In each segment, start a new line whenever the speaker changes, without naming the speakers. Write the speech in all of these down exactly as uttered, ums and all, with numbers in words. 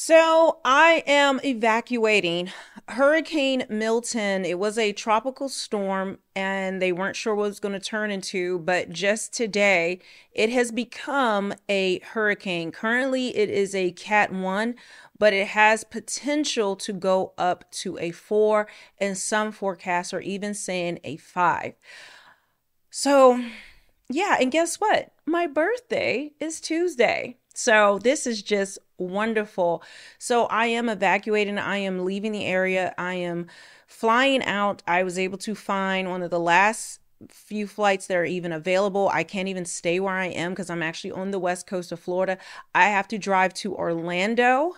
So I am evacuating Hurricane Milton. It was a tropical storm and they weren't sure what it was going to turn into, but just today it has become a hurricane. Currently it is a Cat one, but it has potential to go up to a four, and some forecasts are even saying a five. So yeah, and guess what? My birthday is Tuesday. So this is just wonderful. So I am evacuating. I am leaving the area. I am flying out. I was able to find one of the last few flights that are even available. I can't even stay where I am because I'm actually on the west coast of Florida. I have to drive to Orlando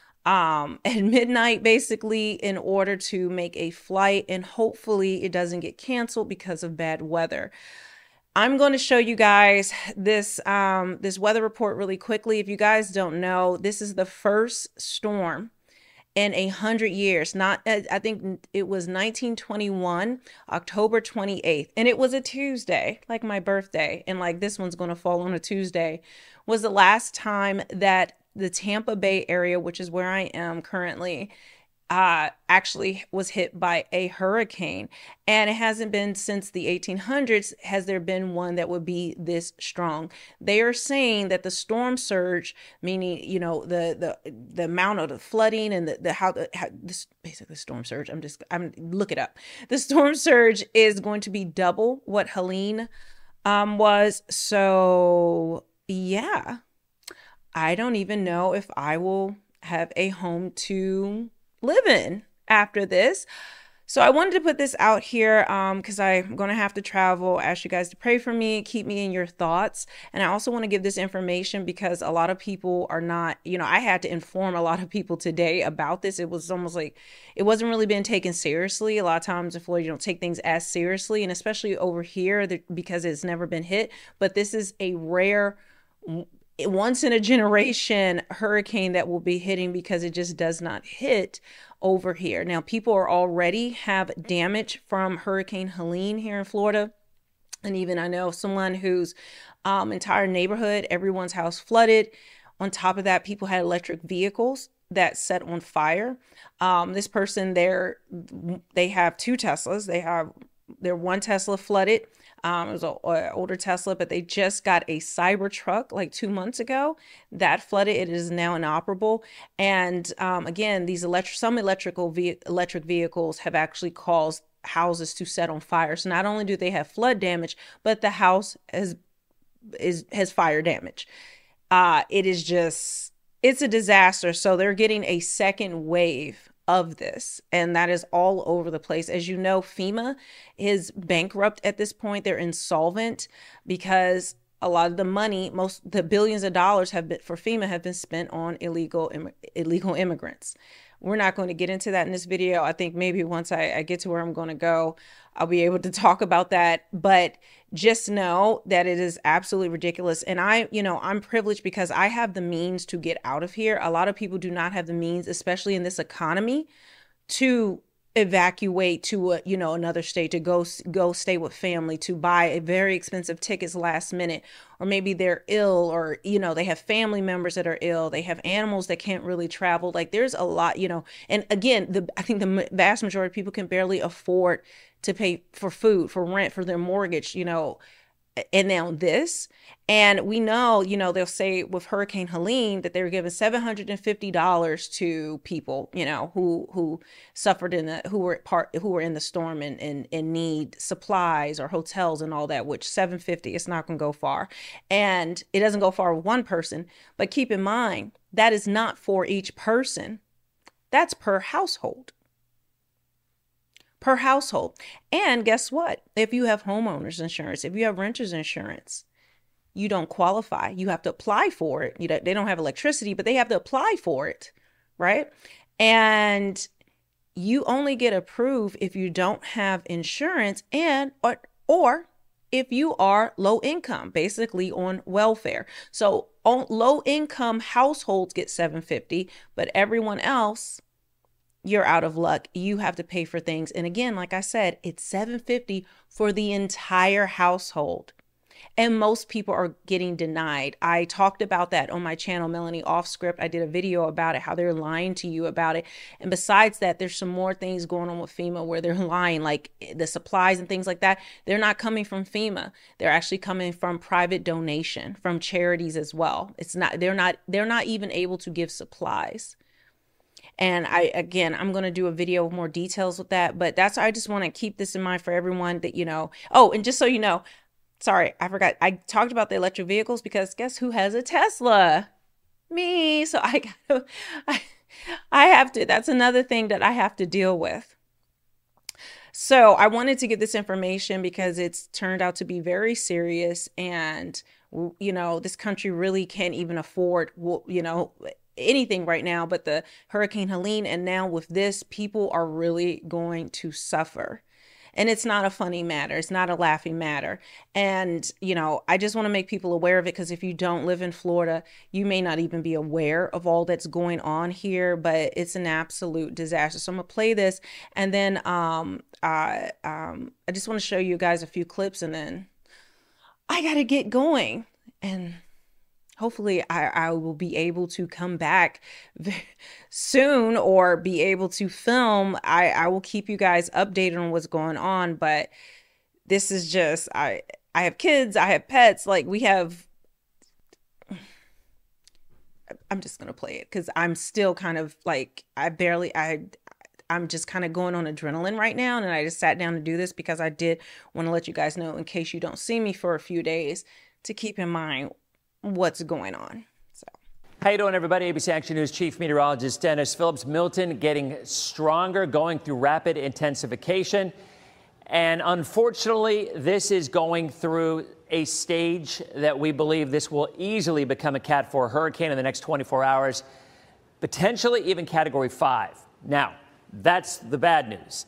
um at midnight basically in order to make a flight, and hopefully it doesn't get canceled because of bad weather. I'm going to show you guys this um, this weather report really quickly. If you guys don't know, this is the first storm in a hundred years. Not, I think it was nineteen twenty-one, October twenty-eighth, and it was a Tuesday, like my birthday, and like this one's going to fall on a Tuesday. Was the last time that the Tampa Bay area, which is where I am currently, uh, actually was hit by a hurricane. And it hasn't been since the eighteen hundreds has there been one that would be this strong. They are saying that the storm surge, meaning, you know, the the the amount of the flooding and the, the how the how, this basically storm surge. I'm just I'm look it up. The storm surge is going to be double what Helene um was. So yeah, I don't even know if I will have a home to live in after this. So I wanted to put this out here um because I'm going to have to travel. Ask you guys to pray for me, keep me in your thoughts. And I also want to give this information because a lot of people are not, you know, I had to inform a lot of people today about this. It was almost like it wasn't really being taken seriously. A lot of times in Florida, you don't take things as seriously, and especially over here because it's never been hit. But this is a rare, once in a generation hurricane that will be hitting because it just does not hit over here. Now, people are already have damage from Hurricane Helene here in Florida. And even I know someone whose um, entire neighborhood, everyone's house flooded. On top of that, people had electric vehicles that set on fire. Um, this person there, they have two Teslas. They have their one Tesla flooded. Um, it was an older Tesla, but they just got a Cybertruck like two months ago that flooded. It is now inoperable. And um, again, these electric, some electrical ve electric vehicles have actually caused houses to set on fire. So not only do they have flood damage, but the house has is has fire damage. Uh, it is just, it's a disaster. So they're getting a second wave of this, and that is all over the place. As you know, FEMA is bankrupt at this point. They're insolvent because a lot of the money, most the billions of dollars have been for FEMA have been spent on illegal illegal immigrants. We're not going to get into that in this video. I think maybe once I, I get to where I'm going to go, I'll be able to talk about that. But just know that it is absolutely ridiculous. And I, you know, I'm privileged because I have the means to get out of here. A lot of people do not have the means, especially in this economy, to evacuate to a, you know, another state, to go go stay with family, to buy a very expensive tickets last minute, or maybe they're ill, or you know, they have family members that are ill, they have animals that can't really travel. Like there's a lot, you know. And again, the I think the vast majority of people can barely afford to pay for food, for rent, for their mortgage, you know. And now this, and we know, you know, they'll say with Hurricane Helene that they were giving seven hundred fifty dollars to people, you know, who who suffered in the who were part who were in the storm and and, and need supplies or hotels and all that. Which seven hundred fifty, it's not going to go far, and it doesn't go far with one person. But keep in mind that is not for each person; that's per household. Per household. And guess what? If you have homeowners insurance, if you have renters insurance, you don't qualify. You have to apply for it. You know, they don't have electricity, but they have to apply for it, right? And you only get approved if you don't have insurance, and or or if you are low income, basically on welfare. So on low income households get seven hundred fifty, but everyone else, you're out of luck. You have to pay for things. And again, like I said, it's seven hundred fifty for the entire household. And most people are getting denied. I talked about that on my channel, Melanie Off Script. I did a video about it, how they're lying to you about it. And besides that, there's some more things going on with FEMA where they're lying, like the supplies and things like that. They're not coming from FEMA. They're actually coming from private donation, from charities as well. It's not, they're not, they're not even able to give supplies. And I, again, I'm going to do a video with more details with that, but that's, I just want to keep this in mind for everyone that, you know, oh, and just so you know, sorry, I forgot. I talked about the electric vehicles because guess who has a Tesla? Me. So I gotta, I, I have to, that's another thing that I have to deal with. So I wanted to get this information because it's turned out to be very serious, and, you know, this country really can't even afford, you know, anything right now but the Hurricane Helene. And now with this, people are really going to suffer. And it's not a funny matter. It's not a laughing matter. And, you know, I just want to make people aware of it, because if you don't live in Florida, you may not even be aware of all that's going on here, but it's an absolute disaster. So I'm going to play this, and then um, I, um, I just want to show you guys a few clips, and then I got to get going. And hopefully I, I will be able to come back soon, or be able to film. I, I will keep you guys updated on what's going on, but this is just, I, I have kids, I have pets, like we have, I'm just going to play it because I'm still kind of like, I barely, I, I'm just kind of going on adrenaline right now. And I just sat down to do this because I did want to let you guys know, in case you don't see me for a few days, to keep in mind what's going on. So,
how you doing, everybody? A B C Action News Chief Meteorologist Dennis Phillips. Milton getting stronger, going through rapid intensification. And unfortunately, this is going through a stage that we believe this will easily become a Cat four hurricane in the next twenty-four hours, potentially even Category five. Now, that's the bad news.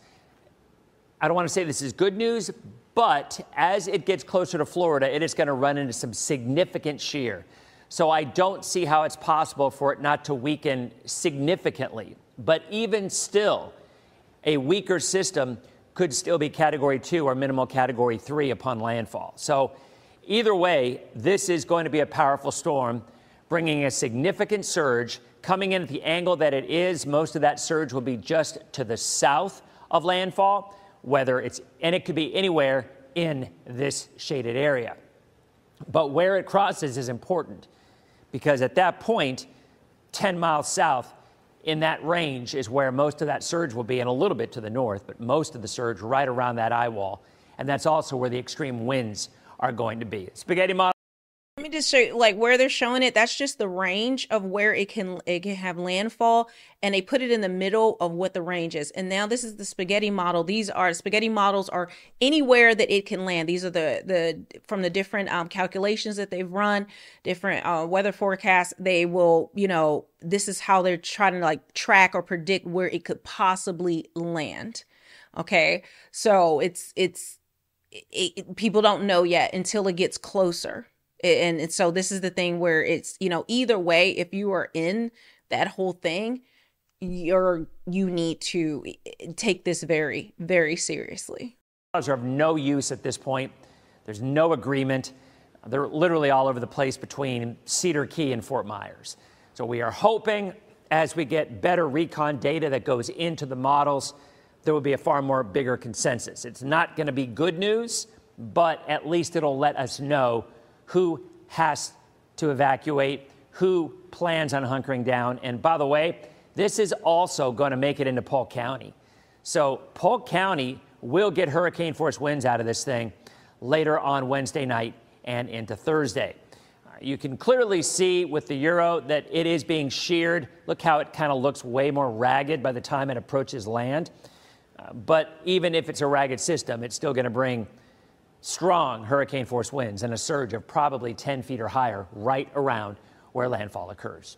I don't want to say this is good news, but as it gets closer to Florida, it is going to run into some significant shear. So I don't see how it's possible for it not to weaken significantly. But even still, a weaker system could still be Category two or minimal Category three upon landfall. So either way, this is going to be a powerful storm, bringing a significant surge. Coming in at the angle that it is, most of that surge will be just to the south of landfall, whether it's, and it could be anywhere in this shaded area. But where it crosses is important, because at that point, ten miles south in that range is where most of that surge will be, and a little bit to the north, but most of the surge right around that eye wall. And that's also where the extreme winds are going to be. Spaghetti model.
let me just show you, like where they're showing it, that's just the range of where it can it can have landfall, and they put it in the middle of what the range is. And now this is the spaghetti model. These are spaghetti models are anywhere that it can land. These are the the from the different um, calculations that they've run, different uh, weather forecasts. They will, you know, this is how they're trying to like track or predict where it could possibly land. Okay, so it's it's it, it, people don't know yet until it gets closer. And, and so this is the thing where it's, you know, either way, if you are in that whole thing, you're, you need to take this very, very seriously.
Are of no use at this point. There's no agreement. They're literally all over the place between Cedar Key and Fort Myers. So we are hoping as we get better recon data that goes into the models, there will be a far more bigger consensus. It's not going to be good news, but at least it'll let us know who has to evacuate, who plans on hunkering down. And by the way, this is also going to make it into Polk County. So Polk County will get hurricane force winds out of this thing later on Wednesday night and into Thursday. You can clearly see with the Euro that it is being sheared. Look how it kind of looks way more ragged by the time it approaches land. Uh, but even if it's a ragged system, it's still going to bring strong hurricane force winds and a surge of probably ten feet or higher right around where landfall occurs.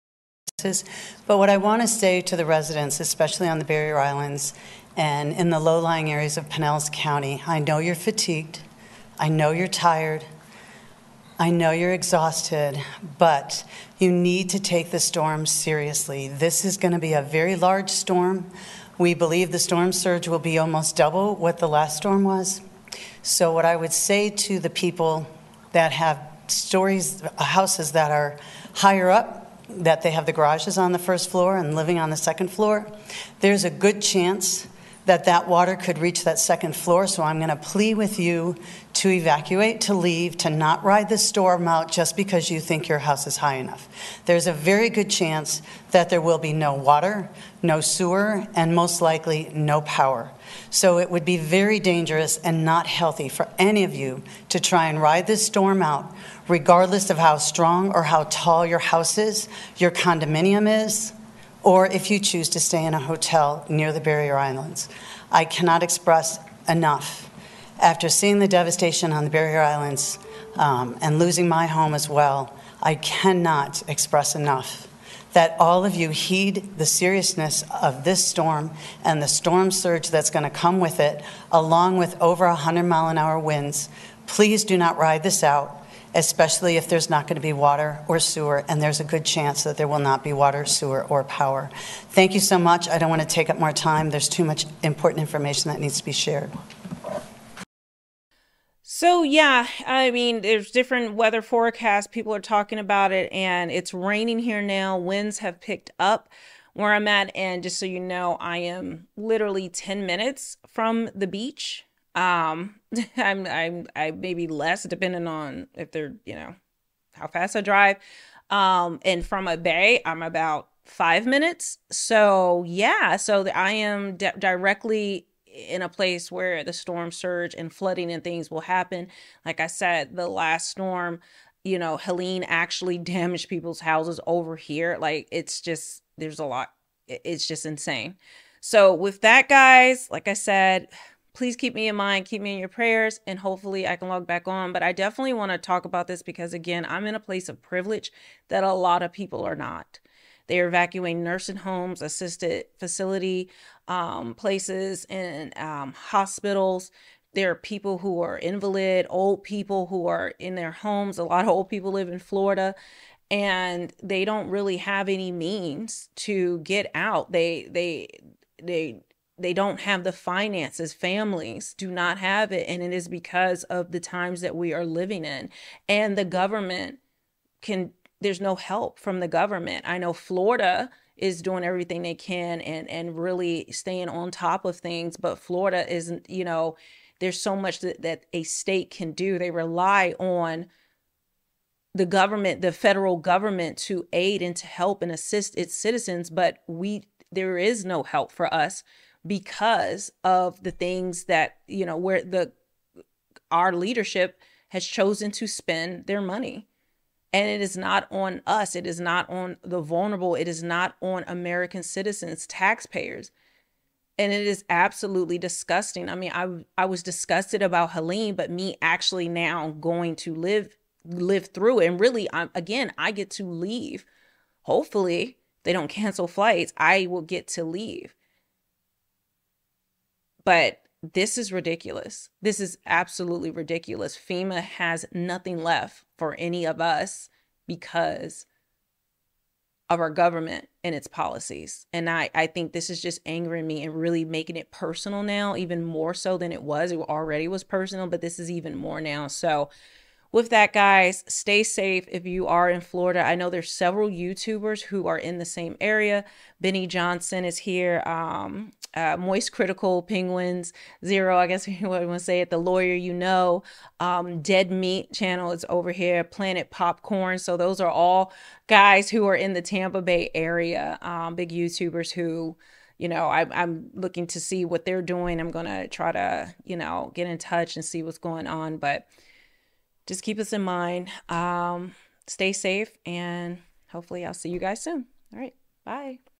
But what I want to say to the residents, especially on the barrier islands and in the low-lying areas of Pinellas County, I know you're fatigued, I know you're tired, I know you're exhausted, but you need to take the storm seriously. This is going to be a very large storm. We believe the storm surge will be almost double what the last storm was. So what I would say to the people that have stories, houses that are higher up, that they have the garages on the first floor and living on the second floor, there's a good chance that that water could reach that second floor. So I'm going to plead with you to evacuate, to leave, to not ride the storm out just because you think your house is high enough. There's a very good chance that there will be no water, no sewer, and most likely no power. So it would be very dangerous and not healthy for any of you to try and ride this storm out, regardless of how strong or how tall your house is, your condominium is, or if you choose to stay in a hotel near the Barrier Islands. I cannot express enough. After seeing the devastation on the Barrier Islands um, and losing my home as well, I cannot express enough that all of you heed the seriousness of this storm and the storm surge that's going to come with it, along with over one hundred mile an hour winds. Please do not ride this out, especially if there's not going to be water or sewer, and there's a good chance that there will not be water, sewer, or power. Thank you so much. I don't want to take up more time. There's too much important information that needs to be shared.
So yeah, I mean, there's different weather forecasts. People are talking about it, and it's raining here now. Winds have picked up where I'm at, and just so you know, I am literally ten minutes from the beach. Um, I'm, I'm, I maybe less depending on if they're, you know, how fast I drive. Um, and from a bay, I'm about five minutes. So yeah, so I am di- directly in a place where the storm surge and flooding and things will happen. Like I said, the last storm, you know, Helene actually damaged people's houses over here. Like, it's just, there's a lot. It's just insane. So with that, guys, like I said, please keep me in mind, keep me in your prayers, and hopefully I can log back on. But I definitely want to talk about this because, again, I'm in a place of privilege that a lot of people are not. They're evacuating nursing homes, assisted facility um, places, and um, hospitals. There are people who are invalid, old people who are in their homes. A lot of old people live in Florida, and they don't really have any means to get out. They, they, they, They don't have the finances. Families do not have it. And it is because of the times that we are living in. And the government can, there's no help from the government. I know Florida is doing everything they can and, and really staying on top of things. But Florida isn't, you know, there's so much that, that a state can do. They rely on the government, the federal government, to aid and to help and assist its citizens. But we, there is no help for us, because of the things that, you know, where the our leadership has chosen to spend their money. And it is not on us. It is not on the vulnerable. It is not on American citizens, taxpayers. And it is absolutely disgusting. I mean, I I was disgusted about Helene, but me actually now going to live live through it. And really, I'm, again, I get to leave. Hopefully, they don't cancel flights. I will get to leave. But this is ridiculous. This is absolutely ridiculous. FEMA has nothing left for any of us because of our government and its policies. And I, I think this is just angering me and really making it personal now, even more so than it was. It already was personal, but this is even more now. So with that, guys, stay safe if you are in Florida. I know there's several YouTubers who are in the same area. Benny Johnson is here. Um, uh, Moist Critical Penguins Zero, I guess you would want to say it. The Lawyer You Know. Um, Dead Meat channel is over here. Planet Popcorn. So those are all guys who are in the Tampa Bay area. Um, big YouTubers who, you know, I, I'm looking to see what they're doing. I'm going to try to, you know, get in touch and see what's going on. But just keep us in mind. Um, stay safe, and hopefully I'll see you guys soon. All right. Bye.